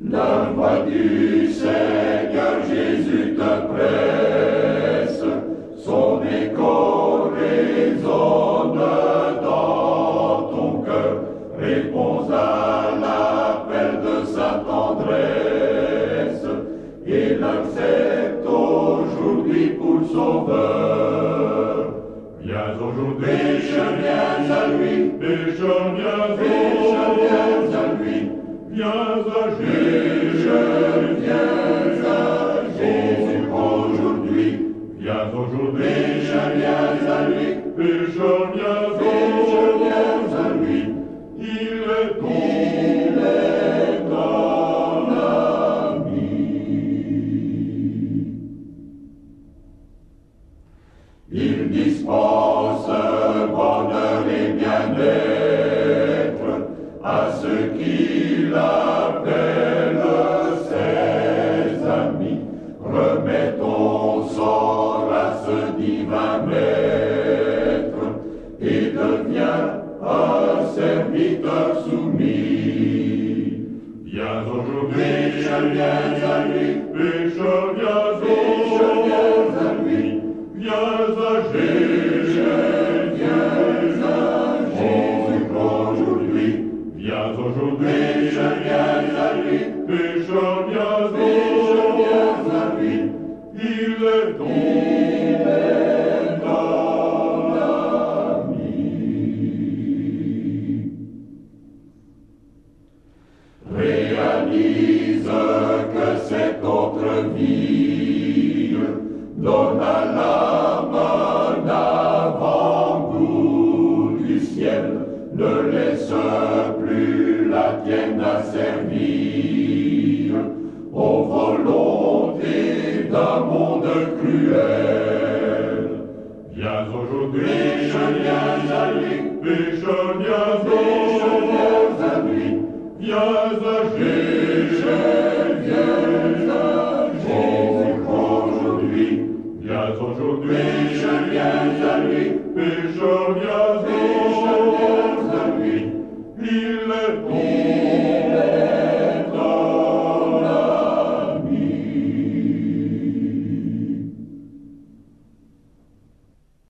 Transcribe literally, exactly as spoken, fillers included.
La voix du Seigneur Jésus te presse, son écho résonne dans ton cœur. Réponds à l'appel de sa tendresse et l'accepte aujourd'hui pour sauveur. Viens aujourd'hui, pécheur, viens à lui, pécheur, viens, pécheur, viens à lui, viens à Jésus, viens à Jésus aujourd'hui, viens aujourd'hui, pécheur, viens à lui, pécheur, viens, pécheur, viens à lui, il est ton, il est ton ami. Il dispense bonheur et bien-être à ceux qui l'appellent ses amis. Remets ton sort à ce divin maître et deviens un serviteur soumis. Viens aujourd'hui, pécheur, viens à lui, pécheur, viens, pécheur, viens à lui, viens à Jésus, viens à Jésus aujourd'hui, viens aujourd'hui, pécheur, viens à lui, pécheur, viens, pécheur, viens à lui, il est ton, il est ton ami. Réalise que cette autre vie donne à l'âme un avant-goût du ciel, ne laisse plus la tienne à servir aux volontés d'un monde cruel. Viens aujourd'hui, pécheur, viens à lui, pécheur, viens, pécheur, viens à lui, viens à Jésus, viens à Jésus aujourd'hui, viens aujourd'hui, pécheur, viens à lui, pécheur, viens, pécheur, viens à lui, il est ton.